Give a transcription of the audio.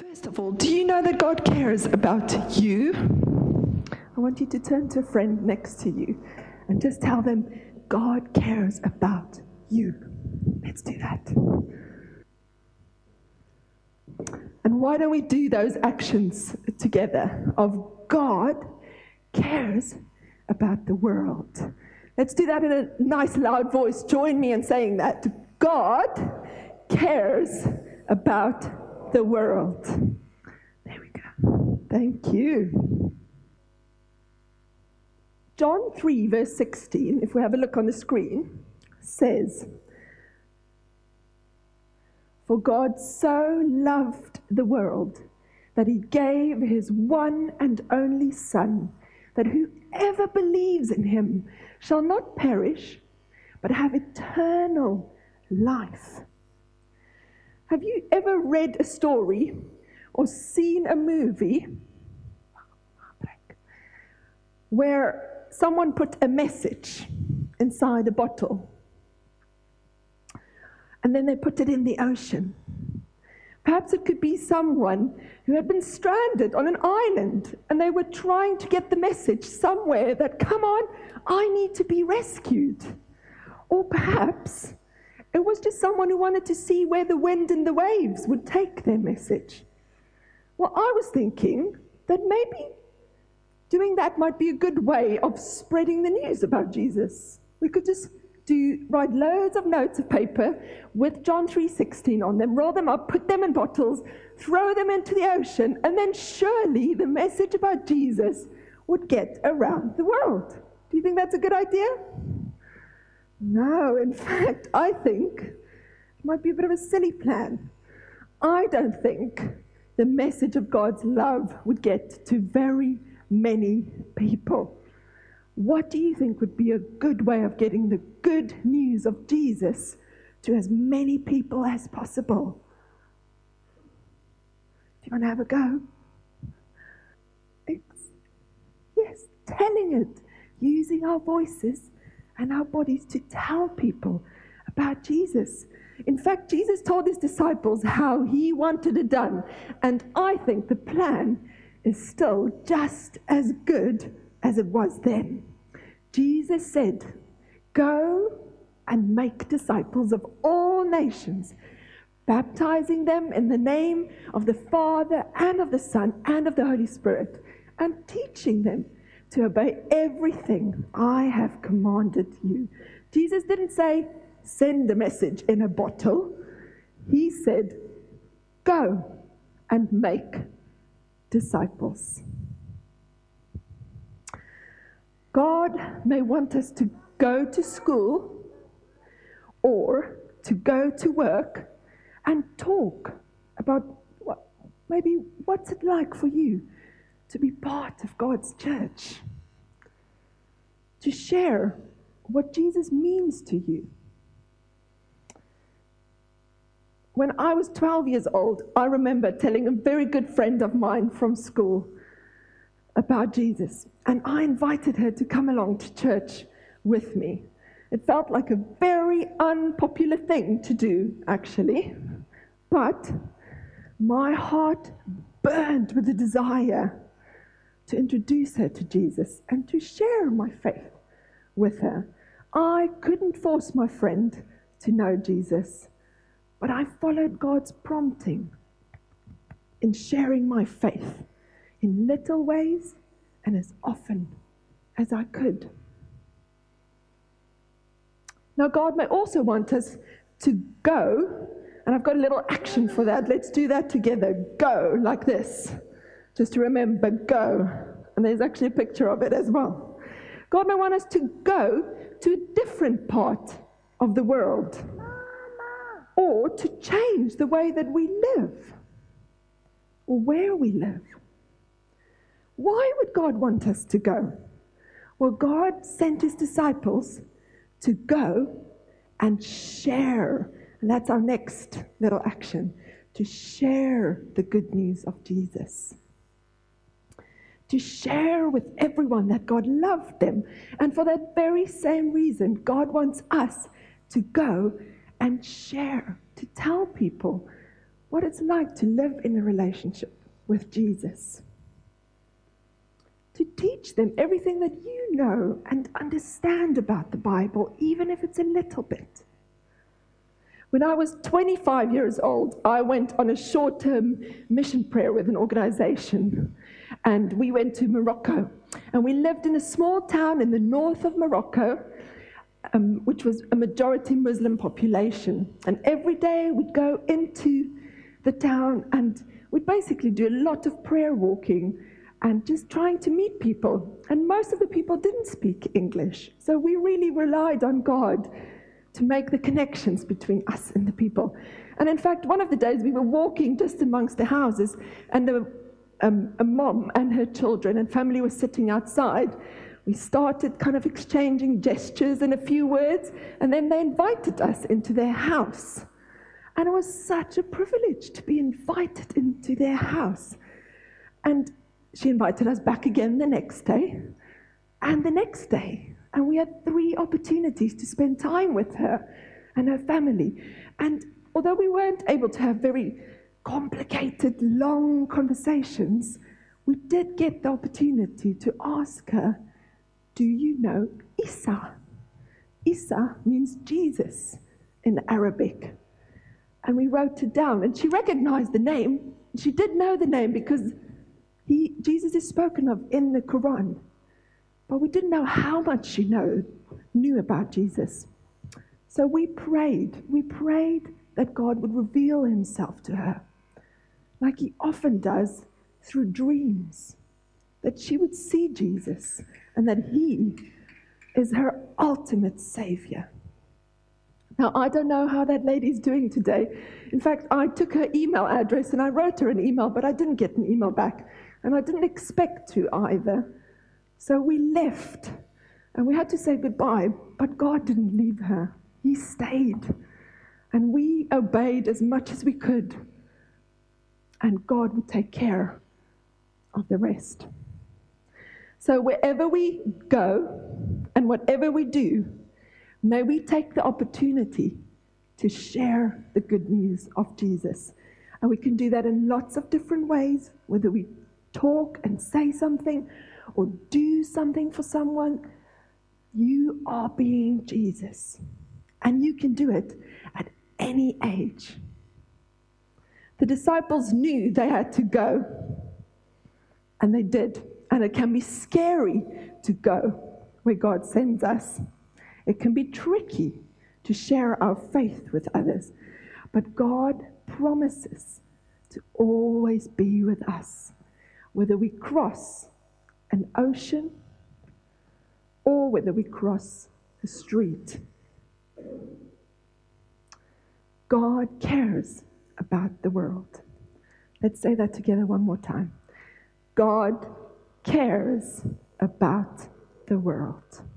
First of all, do you know that God cares about you? I want you to turn to a friend next to you and just tell them, God cares about you. Let's do that. And why don't we do those actions together of God cares about the world? Let's do that in a nice loud voice. Join me in saying that. God cares about the world. There we go. Thank you. John 3 verse 16, if we have a look on the screen, says, "For God so loved the world that he gave his one and only Son, that whoever believes in him shall not perish, but have eternal life." Have you ever read a story or seen a movie where someone put a message inside a bottle and then they put it in the ocean? Perhaps it could be someone who had been stranded on an island and they were trying to get the message somewhere that, come on, I need to be rescued. Or perhaps it was just someone who wanted to see where the wind and the waves would take their message. Well, I was thinking that maybe doing that might be a good way of spreading the news about Jesus. We could just write loads of notes of paper with John 3:16 on them, roll them up, put them in bottles, throw them into the ocean, and then surely the message about Jesus would get around the world. Do you think that's a good idea? No, in fact, I think it might be a bit of a silly plan. I don't think the message of God's love would get to very many people. What do you think would be a good way of getting the good news of Jesus to as many people as possible? Do you want to have a go? Yes, telling it, using our voices and our bodies to tell people about Jesus. In fact, Jesus told his disciples how he wanted it done, and I think the plan is still just as good as it was then. Jesus said, "Go and make disciples of all nations, baptizing them in the name of the Father and of the Son and of the Holy Spirit, and teaching them to obey everything I have commanded you." Jesus didn't say, send a message in a bottle. He said, go and make disciples. God may want us to go to school or to go to work and talk about what's it like for you to be part of God's church, to share what Jesus means to you. When I was 12 years old, I remember telling a very good friend of mine from school about Jesus, and I invited her to come along to church with me. It felt like a very unpopular thing to do, actually, but my heart burned with a desire to introduce her to Jesus and to share my faith with her. I couldn't force my friend to know Jesus, but I followed God's prompting in sharing my faith in little ways and as often as I could. Now, God may also want us to go, and I've got a little action for that. Let's do that together. Go, like this. Just to remember, go. And there's actually a picture of it as well. God may want us to go to a different part of the world, or to change the way that we live, or where we live. Why would God want us to go? Well, God sent his disciples to go and share. And that's our next little action, to share the good news of Jesus. To share with everyone that God loved them. And for that very same reason, God wants us to go and share, to tell people what it's like to live in a relationship with Jesus. To teach them everything that you know and understand about the Bible, even if it's a little bit. When I was 25 years old, I went on a short-term mission prayer with an organization, and we went to Morocco. And we lived in a small town in the north of Morocco, which was a majority Muslim population. And every day we'd go into the town and we'd basically do a lot of prayer walking and just trying to meet people. And most of the people didn't speak English, so we really relied on God to make the connections between us and the people. And in fact, one of the days we were walking just amongst the houses, and a mom and her children and family were sitting outside. We started kind of exchanging gestures and a few words, and then they invited us into their house. And it was such a privilege to be invited into their house. And she invited us back again the next day, and the next day. And we had 3 opportunities to spend time with her and her family. And although we weren't able to have very complicated, long conversations, we did get the opportunity to ask her, do you know Isa? Isa means Jesus in Arabic. And we wrote it down, and she recognized the name. She did know the name because Jesus is spoken of in the Quran. But we didn't know how much she knew about Jesus. So we prayed that God would reveal himself to her, like he often does through dreams, that she would see Jesus and that he is her ultimate savior. Now, I don't know how that lady's doing today. In fact, I took her email address and I wrote her an email, but I didn't get an email back, and I didn't expect to either. So we left, and we had to say goodbye, but God didn't leave her. He stayed, and we obeyed as much as we could, and God would take care of the rest. So wherever we go and whatever we do, may we take the opportunity to share the good news of Jesus. And we can do that in lots of different ways, whether we talk and say something or do something for someone. You are being Jesus, and you can do it at any age. The disciples knew they had to go, and they did. And it can be scary to go where God sends us. It can be tricky to share our faith with others, but God promises to always be with us, whether we cross an ocean or whether we cross the street. God cares about the world. Let's say that together one more time. God cares about the world.